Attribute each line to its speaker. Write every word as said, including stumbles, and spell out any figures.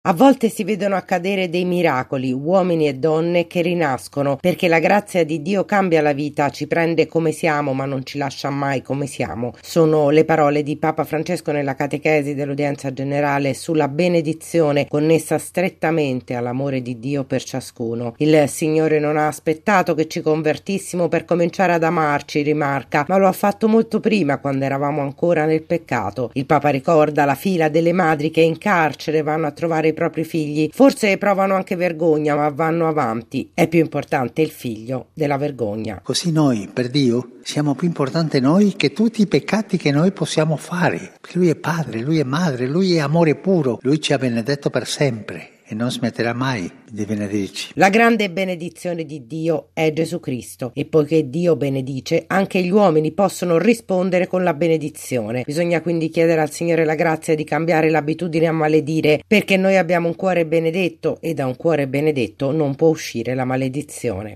Speaker 1: A volte si vedono accadere dei miracoli, uomini e donne che rinascono, perché la grazia di Dio cambia la vita, ci prende come siamo ma non ci lascia mai come siamo. Sono le parole di Papa Francesco nella catechesi dell'udienza generale sulla benedizione connessa strettamente all'amore di Dio per ciascuno. Il Signore non ha aspettato che ci convertissimo per cominciare ad amarci, rimarca, ma lo ha fatto molto prima, quando eravamo ancora nel peccato. Il Papa ricorda la fila delle madri che in carcere vanno a trovare i propri figli, forse provano anche vergogna, ma vanno avanti. È più importante il figlio della vergogna.
Speaker 2: Così noi, per Dio, siamo più importanti noi che tutti i peccati che noi possiamo fare. Perché Lui è padre, Lui è madre, Lui è amore puro, Lui ci ha benedetto per sempre e non smetterà mai di benedirci.
Speaker 1: La grande benedizione di Dio è Gesù Cristo, e poiché Dio benedice, anche gli uomini possono rispondere con la benedizione. Bisogna quindi chiedere al Signore la grazia di cambiare l'abitudine a maledire, perché noi abbiamo un cuore benedetto e da un cuore benedetto non può uscire la maledizione.